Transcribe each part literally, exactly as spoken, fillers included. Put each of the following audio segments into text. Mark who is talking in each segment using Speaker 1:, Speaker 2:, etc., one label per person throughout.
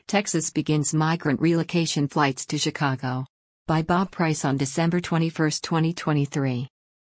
Speaker 1: Texas begins migrant relocation flights to Chicago. By Bob Price on December twenty-first, twenty twenty-three.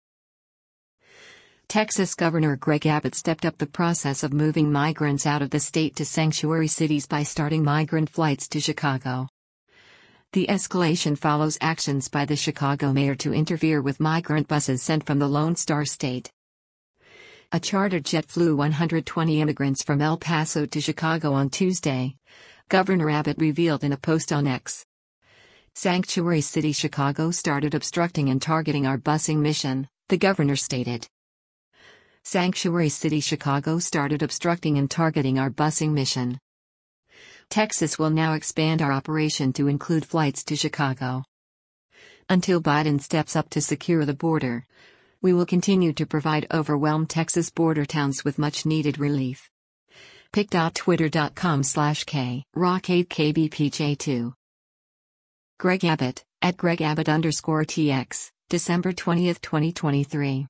Speaker 1: Texas Governor Greg Abbott stepped up the process of moving migrants out of the state to sanctuary cities by starting migrant flights to Chicago. The escalation follows actions by the Chicago mayor to interfere with migrant buses sent from the Lone Star State. A chartered jet flew one hundred twenty immigrants from El Paso to Chicago on Tuesday, Governor Abbott revealed in a post on X. Sanctuary City Chicago started obstructing and targeting our busing mission, the governor stated. Sanctuary City Chicago started obstructing and targeting our busing mission. Texas will now expand our operation to include flights to Chicago. Until Biden steps up to secure the border, we will continue to provide overwhelmed Texas border towns with much-needed relief. pic.twitter.com slash K Rock eight K B P J two. Greg Abbott, at Greg Abbott underscore TX, December twentieth, twenty twenty-three.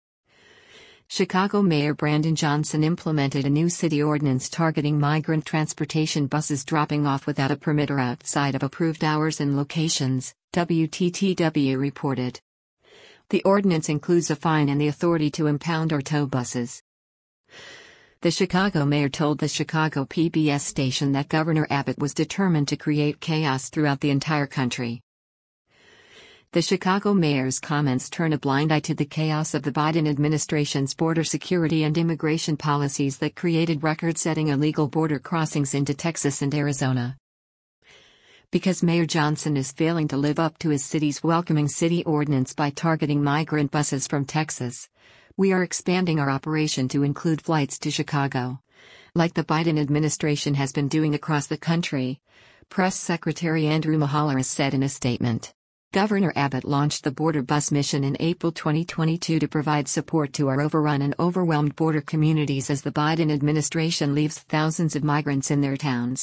Speaker 1: Chicago Mayor Brandon Johnson implemented a new city ordinance targeting migrant transportation buses dropping off without a permit or outside of approved hours and locations, W T T W reported. The ordinance includes a fine and the authority to impound or tow buses. The Chicago mayor told the Chicago P B S station that Governor Abbott was determined to create chaos throughout the entire country. The Chicago mayor's comments turn a blind eye to the chaos of the Biden administration's border security and immigration policies that created record-setting illegal border crossings into Texas and Arizona. Because Mayor Johnson is failing to live up to his city's welcoming city ordinance by targeting migrant buses from Texas, we are expanding our operation to include flights to Chicago, like the Biden administration has been doing across the country, Press Secretary Andrew Mahalara said in a statement. Governor Abbott launched the border bus mission in April twenty twenty-two to provide support to our overrun and overwhelmed border communities as the Biden administration leaves thousands of migrants in their towns.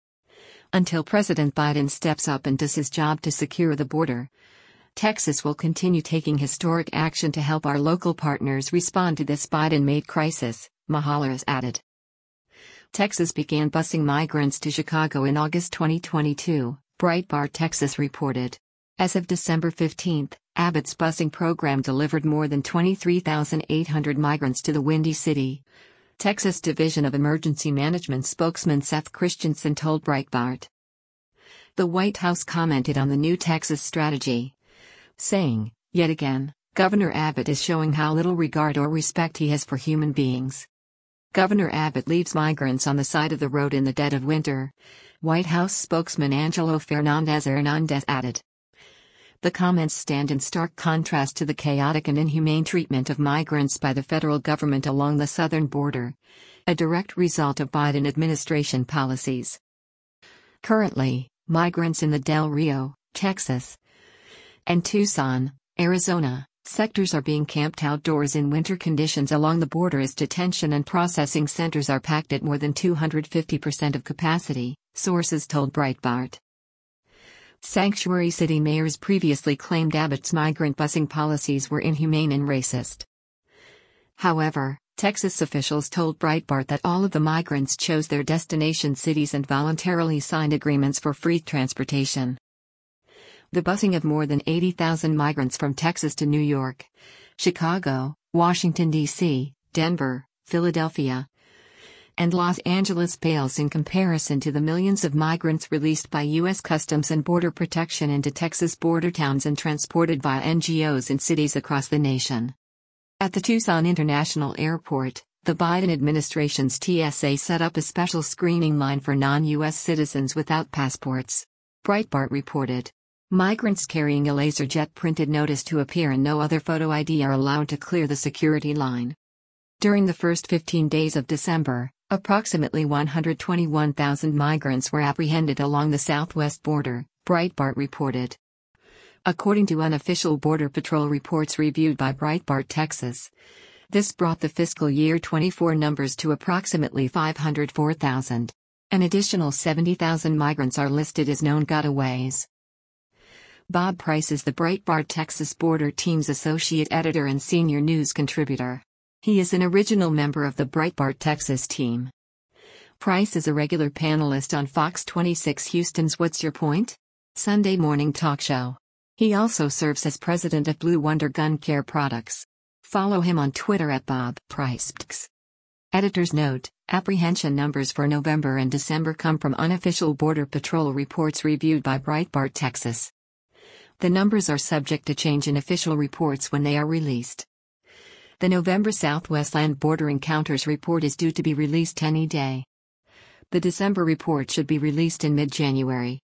Speaker 1: Until President Biden steps up and does his job to secure the border, Texas will continue taking historic action to help our local partners respond to this Biden-made crisis, Mahalara added. Texas began busing migrants to Chicago in August twenty twenty-two, Breitbart Texas reported. As of December fifteenth, Abbott's busing program delivered more than twenty-three thousand eight hundred migrants to the Windy City, Texas Division of Emergency Management spokesman Seth Christensen told Breitbart. The White House commented on the new Texas strategy, saying, yet again, Governor Abbott is showing how little regard or respect he has for human beings. Governor Abbott leaves migrants on the side of the road in the dead of winter, White House spokesman Angelo Fernandez Hernandez added. The comments stand in stark contrast to the chaotic and inhumane treatment of migrants by the federal government along the southern border, a direct result of Biden administration policies. Currently, migrants in the Del Rio, Texas, and Tucson, Arizona, sectors are being camped outdoors in winter conditions along the border as detention and processing centers are packed at more than two hundred fifty percent of capacity, sources told Breitbart. Sanctuary City mayors previously claimed Abbott's migrant busing policies were inhumane and racist. However, Texas officials told Breitbart that all of the migrants chose their destination cities and voluntarily signed agreements for free transportation. The busing of more than eighty thousand migrants from Texas to New York, Chicago, Washington, D C, Denver, Philadelphia, and Los Angeles pales in comparison to the millions of migrants released by U S Customs and Border Protection into Texas border towns and transported via N G Os in cities across the nation. At the Tucson International Airport, the Biden administration's T S A set up a special screening line for non-U S citizens without passports. Breitbart reported. Migrants carrying a LaserJet printed notice to appear and no other photo I D are allowed to clear the security line. During the first fifteen days of December, approximately one hundred twenty-one thousand migrants were apprehended along the southwest border, Breitbart reported. According to unofficial Border Patrol reports reviewed by Breitbart Texas, this brought the fiscal year twenty-four numbers to approximately five hundred four thousand. An additional seventy thousand migrants are listed as known gotaways. Bob Price is the Breitbart Texas Border Team's associate editor and senior news contributor. He is an original member of the Breitbart Texas team. Price is a regular panelist on Fox twenty-six Houston's What's Your Point? Sunday morning talk show. He also serves as president of Blue Wonder Gun Care Products. Follow him on Twitter at Bob Pricepks. Editor's note: apprehension numbers for November and December come from unofficial Border Patrol reports reviewed by Breitbart Texas. The numbers are subject to change in official reports when they are released. The November Southwest Land Border Encounters report is due to be released any day. The December report should be released in mid-January.